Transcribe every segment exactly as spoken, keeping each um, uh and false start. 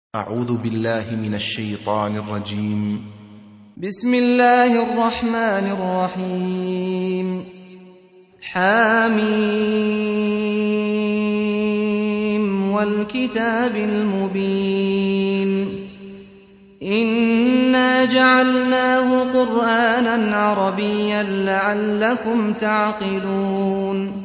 أعوذ بالله من الشيطان الرجيم. بسم الله الرحمن الرحيم. حميم والكتاب المبين. إنا جعلناه قرآنا عربيا لعلكم تعقلون.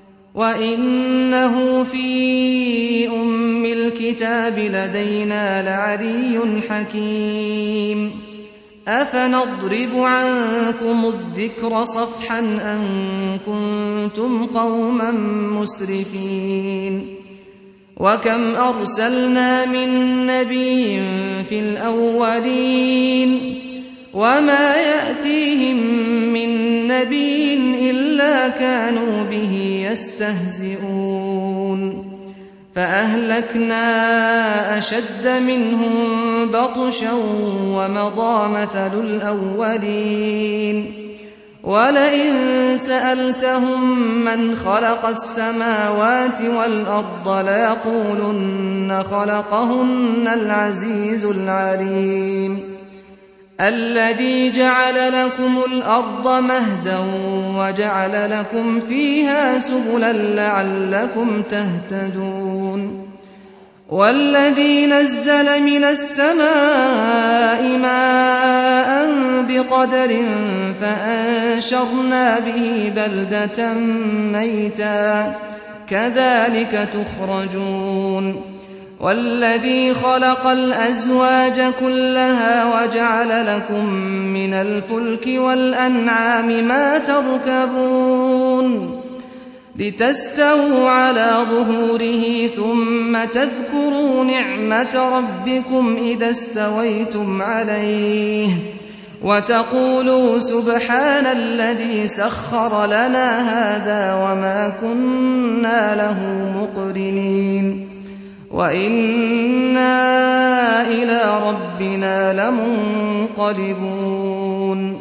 وإنه في أم الكتاب لدينا لعلي حكيم. أفنضرب عنكم الذكر صفحا أن كنتم قوما مسرفين. وكم أرسلنا من نبي في الأولين وما يأتيهم من نبي إلا كانوا به يستهزئون. فأهلكنا أشد منهم بطشا ومضى مثل الأولين. ولئن سألتهم من خلق السماوات والأرض ليقولن خلقهن العزيز العليم. الذي جعل لكم الأرض مهدا وجعل لكم فيها سبلا لعلكم تهتدون. والذي نزل من السماء ماء بقدر فأنشرنا به بلدة ميتا كذلك تخرجون. والذي خلق الأزواج كلها وجعل لكم من الفلك والأنعام ما تركبون لتستووا على ظهوره ثم تذكروا نعمة ربكم إذا استويتم عليه وتقولوا سبحان الذي سخر لنا هذا وما كنا له مقرنين وإنا إلى ربنا لمنقلبون.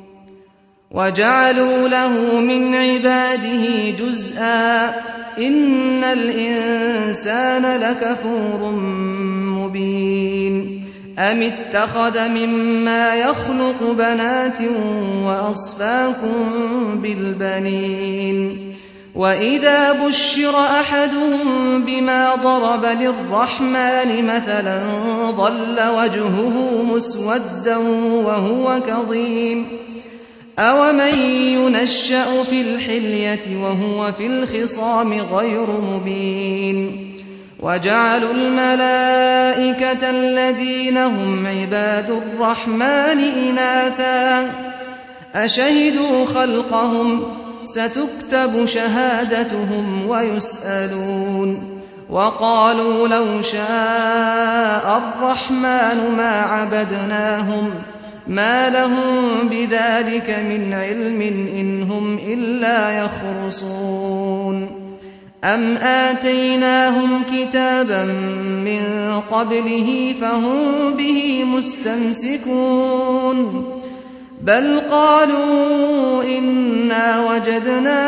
وجعلوا له من عباده جزءا إن الإنسان لكفور مبين. أم اتخذ مما يخلق بنات وأصفاكم بالبنين. وإذا بشر أحدهم بما ضرب للرحمن مثلا ظل وجهه مسودا وهو كظيم. أومن ينشأ في الحلية وهو في الخصام غير مبين. وجعلوا الملائكة الذين هم عباد الرحمن إناثا أشهدوا خلقهم ستكتب شهادتهم ويسألون. وقالوا لو شاء الرحمن ما عبدناهم ما لهم بذلك من علم إن هم إلا يخرصون. أم آتيناهم كتابا من قبله فهم به مستمسكون. بل قالوا إنا وجدنا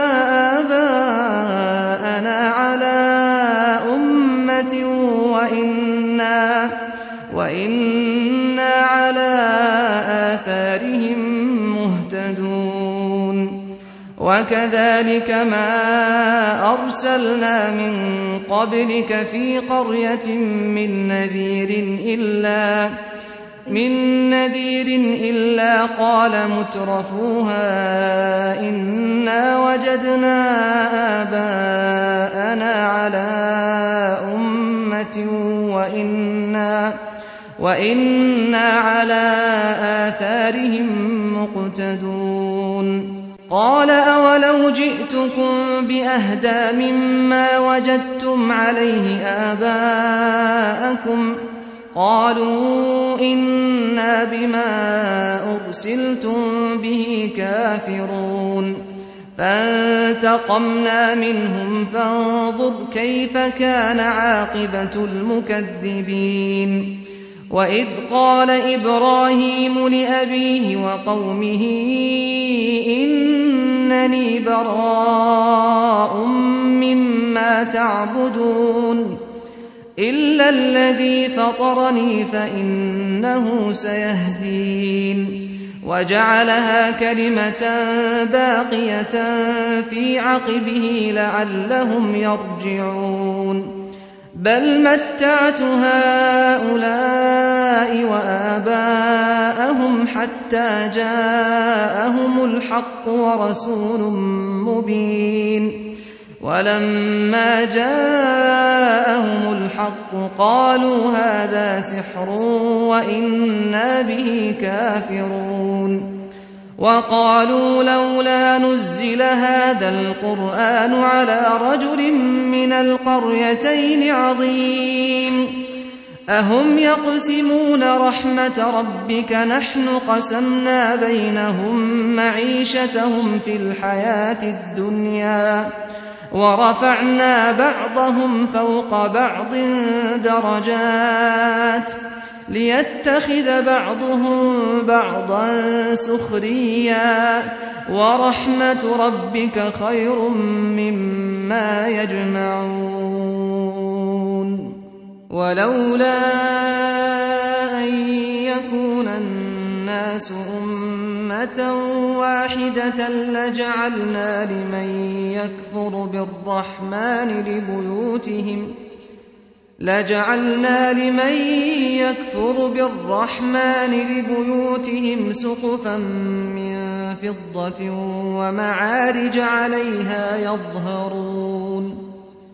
آباءنا على أمة وإنا, وإنا على آثارهم مهتدون. وكذلك ما أرسلنا من قبلك في قرية من نذير إلا من نذير إلا قال مترفوها إنا وجدنا آباءنا على أمة وإنا, وإنا على آثارهم مقتدون. قال أولو جئتكم بأهدى مما وجدتم عليه آباءكم قالوا إنا بما أرسلتم به كافرون. فانتقمنا منهم فانظر كيف كان عاقبة المكذبين. وإذ قال إبراهيم لأبيه وقومه إنني براء مما تعبدون إلا الذي فطرني فإنه سيهدين وجعلها كلمة باقية في عقبه لعلهم يرجعون بل متعت هؤلاء وآباءهم حتى جاءهم الحق ورسول مبين ولما جاءهم الحق قالوا هذا سحر وإنا به كافرون وقالوا لولا نزل هذا القرآن على رجل من القريتين عظيم أهم يقسمون رحمة ربك نحن قسمنا بينهم معيشتهم في الحياة الدنيا ورفعنا بعضهم فوق بعض درجات ليتخذ بعضهم بعضا سخريا ورحمة ربك خير مما يجمعون ولولا أن يكون الناس أمة واحدة لجعلنا لمن يكفر بالرحمن لبيوتهم لجعلنا لمن يكفر بالرحمن لبيوتهم سقفا من فضة ومعارج عليها يظهرون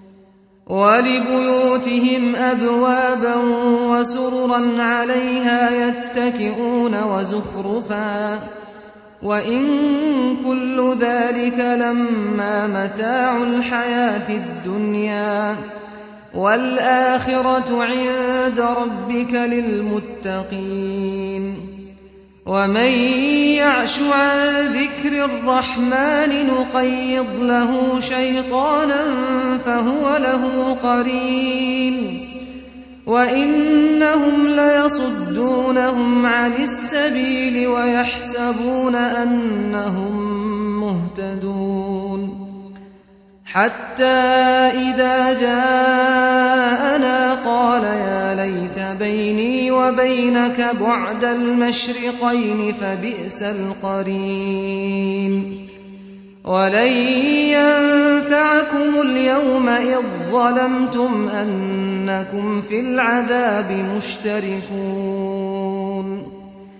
ولبيوتهم أبوابا وسررا عليها يتكئون وزخرفا وإن كل ذلك لما متاع الحياة الدنيا والآخرة عند ربك للمتقين ومن يعش عن ذكر الرحمن نقيض له شيطانا فهو له قرين وإنهم ليصدونهم عن السبيل ويحسبون أنهم مهتدون حتى إذا جاءنا قال يا ليت بيني وبينك بعد المشرقين فبئس القرين ولن ينفعكم اليوم إذ ظلمتم أنكم في العذاب مشتركون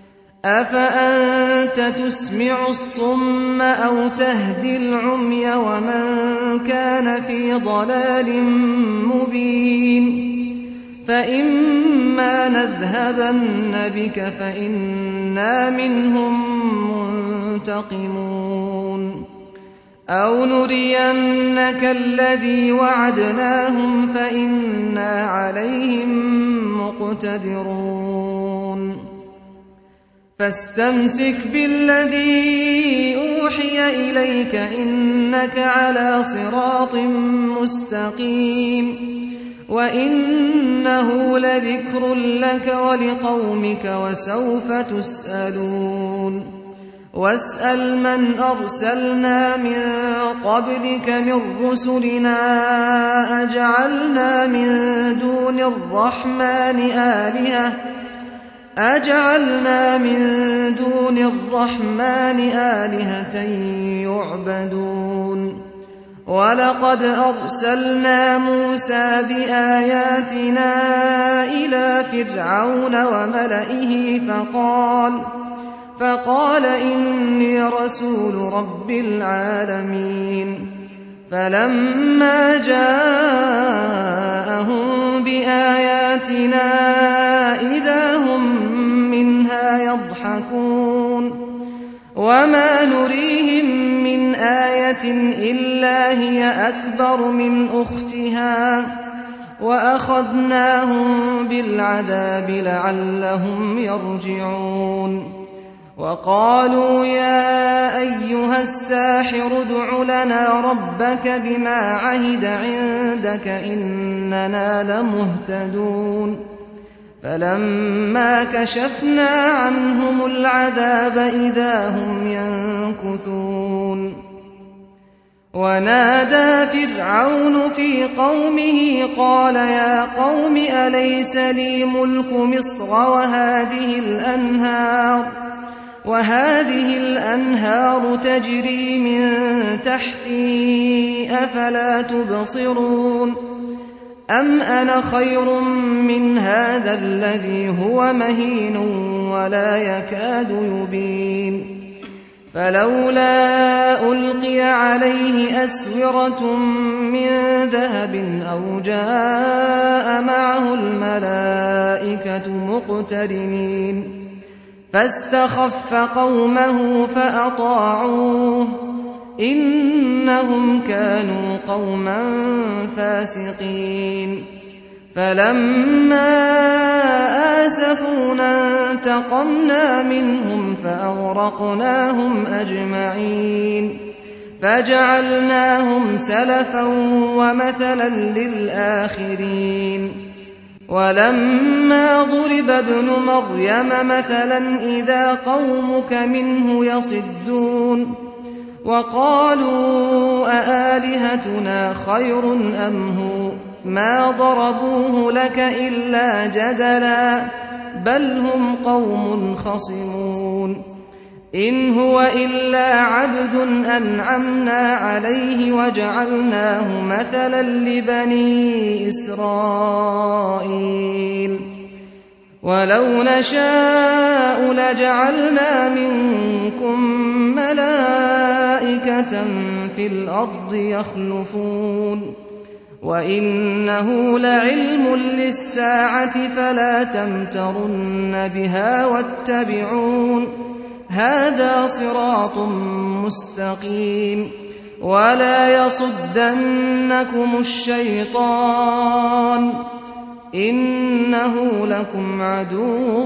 أفأنت تسمع الصم أو تهدي العمي ومن كان في ضلال مبين فإما نذهبن بك فإنا منهم منتقمون أو نرينك الذي وعدناهم فإنا عليهم مقتدرون فاستمسك بالذي أوحي إليك إنك على صراط مستقيم وإنه لذكر لك ولقومك وسوف تسألون واسأل من أرسلنا من قبلك من رسلنا أجعلنا من دون الرحمن آلهة أجعلنا من دون الرحمن آلهة يعبدون ولقد أرسلنا موسى بآياتنا إلى فرعون وملئه فقال فقال إني رسول رب العالمين فلما جاءهم بآياتنا إذا هم منها يضحكون وما نريهم من آية إلا هي أكبر من أختها وأخذناهم بالعذاب لعلهم يرجعون وقالوا يا أيها الساحر ادع لنا ربك بما عهد عندك إننا لمهتدون فلما كشفنا عنهم العذاب إذا هم ينكثون ونادى فرعون في قومه قال يا قوم أليس لي ملك مصر وهذه الأنهار وهذه الأنهار تجري من تحتي أفلا تبصرون أم أنا خير من هذا الذي هو مهين ولا يكاد يبين فلولا ألقي عليه أسورة من ذهب أو جاء معه الملائكة مقترنين فاستخف قومه فأطاعوه إنهم كانوا قوما فاسقين فلما آسفونا انتقمنا منهم فأغرقناهم أجمعين فجعلناهم سلفا ومثلا للآخرين ولما ضرب ابن مريم مثلا إذا قومك منه يصدون وقالوا أآلهتنا خير أم هو ما ضربوه لك إلا جدلا بل هم قوم خصمون إن هو إلا عبد أنعمنا عليه وجعلناه مثلا لبني إسرائيل ولو نشاء لجعلنا منكم ملائكة في الأرض يخلفون وإنه لعلم للساعة فلا تمترن بها واتبعون هذا صراط مستقيم ولا يصدنكم الشيطان إنه لكم عدو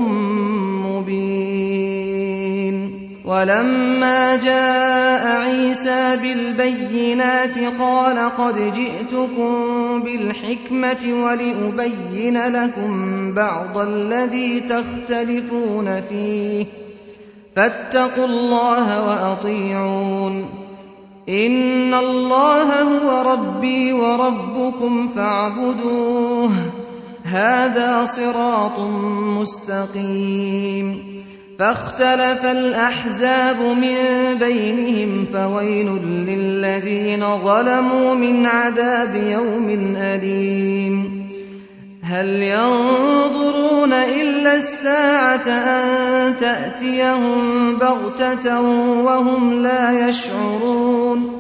مبين ولما جاء عيسى بالبينات قال قد جئتكم بالحكمة ولأبين لكم بعض الذي تختلفون فيه فاتقوا الله وأطيعون إن الله هو ربي وربكم فاعبدوه هذا صراط مستقيم فاختلف الأحزاب من بينهم فويل للذين ظلموا من عذاب يوم أليم هل ينظرون إلا الساعة أن تأتيهم بغتة وهم لا يشعرون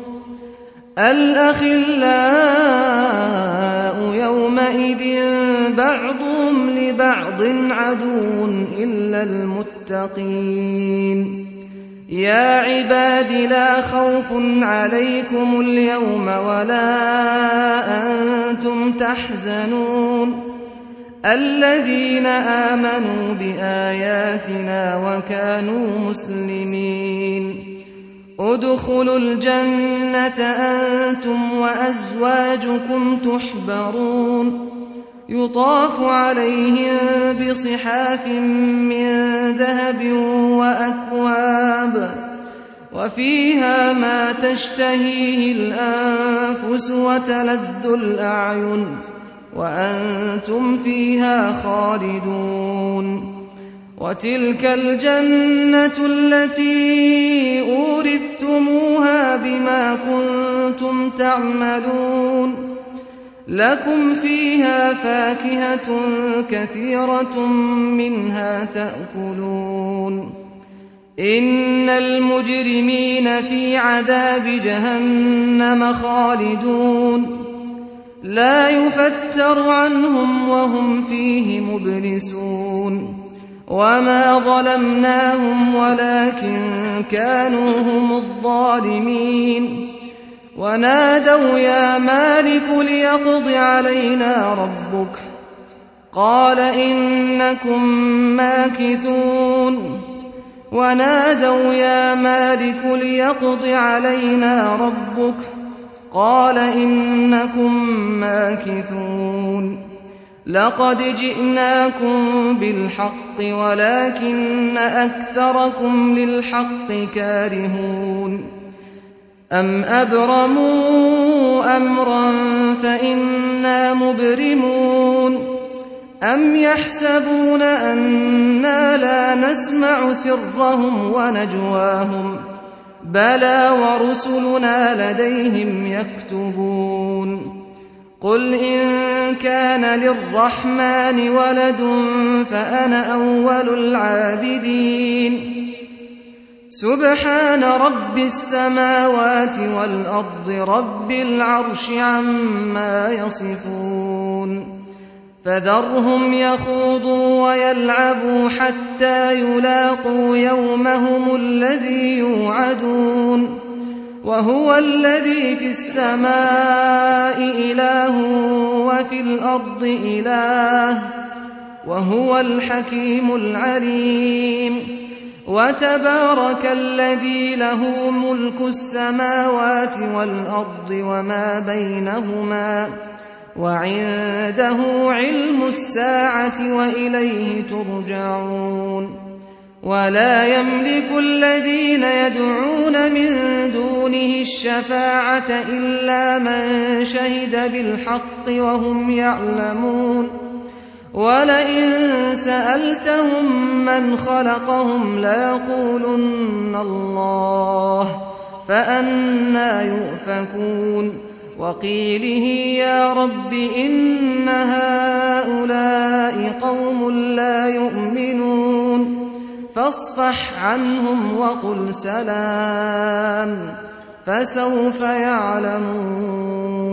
الأخلاء يومئذ بعضهم لبعض عدو إلا المتقين يا عباد لا خوف عليكم اليوم ولا أنتم تحزنون الذين آمنوا بآياتنا وكانوا مسلمين ادخلوا الجنة أنتم وأزواجكم تحبرون يطاف عليهم بصحاف من ذهب وأكواب وفيها ما تشتهيه الأنفس وتلذ الأعين وأنتم فيها خالدون وتلك الجنة التي أورثتموها بما كنتم تعملون لكم فيها فاكهة كثيرة منها تأكلون إن المجرمين في عذاب جهنم خالدون لا يفتر عنهم وهم فيه مبلسون وما ظلمناهم ولكن كانوا هم الظالمين ونادوا يا مالك ليقض علينا ربك قال إنكم ماكثون ونادوا يا مالك ليقض علينا ربك قال إنكم ماكثون لقد جئناكم بالحق ولكن أكثركم للحق كارهون أم أبرموا أمرا فإنا مبرمون أم يحسبون أنا لا نسمع سرهم ونجواهم بلى ورسلنا لديهم يكتبون قل إن كان للرحمن ولد فأنا أول العابدين سبحان رب السماوات والأرض رب العرش عما يصفون فذرهم يخوضوا ويلعبوا حتى يلاقوا يومهم الذي يوعدون وهو الذي في السماء إله وفي الأرض إله وهو الحكيم العليم وتبارك الذي له ملك السماوات والأرض وما بينهما وعنده علم الساعة وإليه ترجعون ولا يملك الذين يدعون من دونه الشفاعة إلا من شهد بالحق وهم يعلمون ولئن سألتهم من خلقهم ليقولن الله فأنى يؤفكون وقيله يا رب إن هؤلاء قوم لا يؤمنون فاصفح عنهم وقل سلام فسوف يعلمون